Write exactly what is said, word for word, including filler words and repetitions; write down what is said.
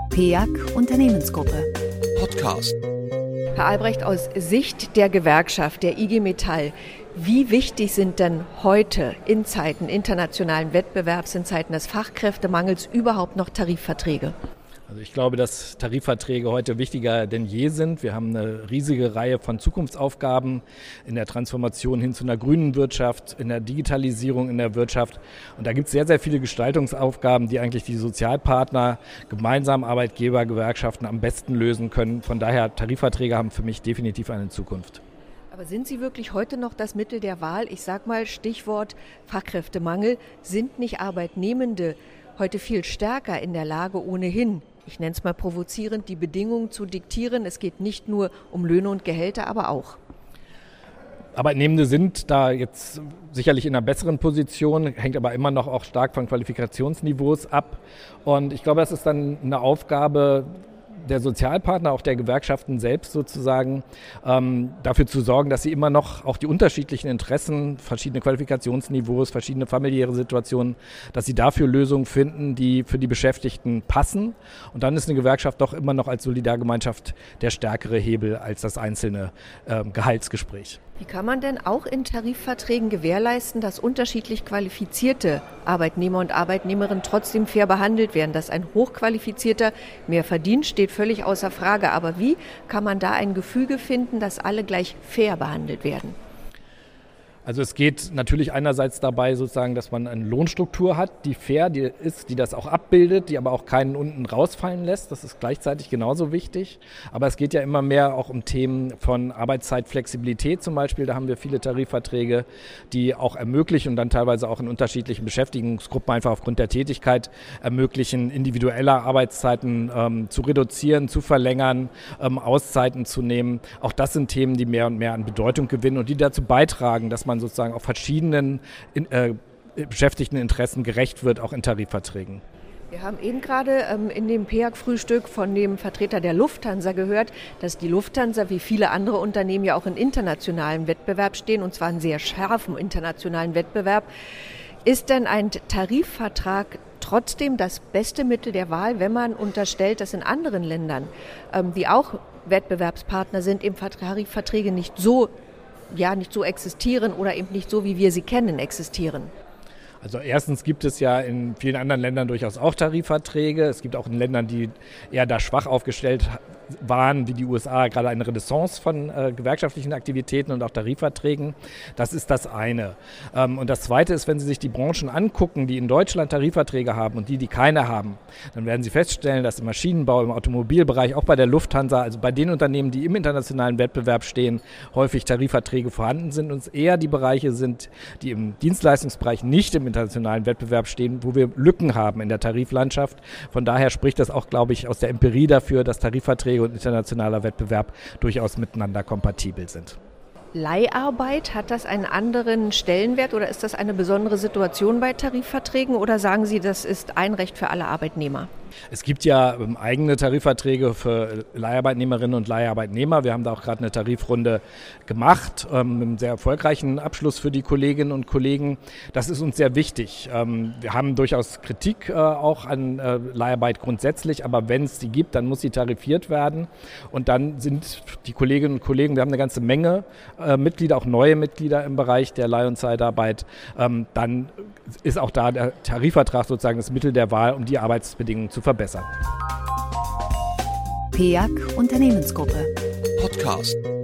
P A C Unternehmensgruppe. Podcast. Herr Albrecht, aus Sicht der Gewerkschaft, der I G Metall, wie wichtig sind denn heute in Zeiten internationalen Wettbewerbs, in Zeiten des Fachkräftemangels überhaupt noch Tarifverträge? Also ich glaube, dass Tarifverträge heute wichtiger denn je sind. Wir haben eine riesige Reihe von Zukunftsaufgaben in der Transformation hin zu einer grünen Wirtschaft, in der Digitalisierung in der Wirtschaft. Und da gibt es sehr, sehr viele Gestaltungsaufgaben, die eigentlich die Sozialpartner, gemeinsam Arbeitgeber, Gewerkschaften am besten lösen können. Von daher, Tarifverträge haben für mich definitiv eine Zukunft. Aber sind sie wirklich heute noch das Mittel der Wahl? Ich sage mal Stichwort Fachkräftemangel. Sind nicht Arbeitnehmende heute viel stärker in der Lage, ohnehin, ich nenne es mal provozierend, die Bedingungen zu diktieren? Es geht nicht nur um Löhne und Gehälter, aber auch. Arbeitnehmende sind da jetzt sicherlich in einer besseren Position, hängt aber immer noch auch stark von Qualifikationsniveaus ab. Und ich glaube, das ist dann eine Aufgabe der Sozialpartner, auch der Gewerkschaften selbst sozusagen, ähm, dafür zu sorgen, dass sie immer noch auch die unterschiedlichen Interessen, verschiedene Qualifikationsniveaus, verschiedene familiäre Situationen, dass sie dafür Lösungen finden, die für die Beschäftigten passen. Und dann ist eine Gewerkschaft doch immer noch als Solidargemeinschaft der stärkere Hebel als das einzelne äh, Gehaltsgespräch. Wie kann man denn auch in Tarifverträgen gewährleisten, dass unterschiedlich qualifizierte Arbeitnehmer und Arbeitnehmerinnen trotzdem fair behandelt werden? Dass ein Hochqualifizierter mehr verdient, steht völlig außer Frage. Aber wie kann man da ein Gefüge finden, dass alle gleich fair behandelt werden? Also es geht natürlich einerseits dabei sozusagen, dass man eine Lohnstruktur hat, die fair die ist, die das auch abbildet, die aber auch keinen unten rausfallen lässt. Das ist gleichzeitig genauso wichtig. Aber es geht ja immer mehr auch um Themen von Arbeitszeitflexibilität zum Beispiel. Da haben wir viele Tarifverträge, die auch ermöglichen und dann teilweise auch in unterschiedlichen Beschäftigungsgruppen einfach aufgrund der Tätigkeit ermöglichen, individuelle Arbeitszeiten ähm, zu reduzieren, zu verlängern, ähm, Auszeiten zu nehmen. Auch das sind Themen, die mehr und mehr an Bedeutung gewinnen und die dazu beitragen, dass man sozusagen auf verschiedenen in, äh, Beschäftigteninteressen gerecht wird, auch in Tarifverträgen. Wir haben eben gerade ähm, in dem P A C-Frühstück von dem Vertreter der Lufthansa gehört, dass die Lufthansa wie viele andere Unternehmen ja auch in internationalem Wettbewerb stehen, und zwar in sehr scharfem internationalen Wettbewerb. Ist denn ein Tarifvertrag trotzdem das beste Mittel der Wahl, wenn man unterstellt, dass in anderen Ländern, ähm, die auch Wettbewerbspartner sind, eben Tarifverträge nicht so ja nicht so existieren oder eben nicht so, wie wir sie kennen, existieren? Also erstens gibt es ja in vielen anderen Ländern durchaus auch Tarifverträge. Es gibt auch in Ländern, die eher da schwach aufgestellt waren, wie die U S A, gerade eine Renaissance von äh, gewerkschaftlichen Aktivitäten und auch Tarifverträgen. Das ist das eine. Ähm, und das zweite ist, wenn Sie sich die Branchen angucken, die in Deutschland Tarifverträge haben und die, die keine haben, dann werden Sie feststellen, dass im Maschinenbau, im Automobilbereich, auch bei der Lufthansa, also bei den Unternehmen, die im internationalen Wettbewerb stehen, häufig Tarifverträge vorhanden sind und es eher die Bereiche sind, die im Dienstleistungsbereich nicht im internationalen Wettbewerb stehen, wo wir Lücken haben in der Tariflandschaft. Von daher spricht das auch, glaube ich, aus der Empirie dafür, dass Tarifverträge und internationaler Wettbewerb durchaus miteinander kompatibel sind. Leiharbeit, hat das einen anderen Stellenwert oder ist das eine besondere Situation bei Tarifverträgen oder sagen Sie, das ist ein Recht für alle Arbeitnehmer? Es gibt ja ähm, eigene Tarifverträge für Leiharbeitnehmerinnen und Leiharbeitnehmer. Wir haben da auch gerade eine Tarifrunde gemacht, ähm, mit einem sehr erfolgreichen Abschluss für die Kolleginnen und Kollegen. Das ist uns sehr wichtig. Ähm, wir haben durchaus Kritik äh, auch an äh, Leiharbeit grundsätzlich, aber wenn es die gibt, dann muss sie tarifiert werden. Und dann sind die Kolleginnen und Kollegen, wir haben eine ganze Menge äh, Mitglieder, auch neue Mitglieder im Bereich der Leih- und Zeitarbeit. Ähm, dann ist auch da der Tarifvertrag sozusagen das Mittel der Wahl, um die Arbeitsbedingungen zu verbessern. P A C Unternehmensgruppe. Podcast.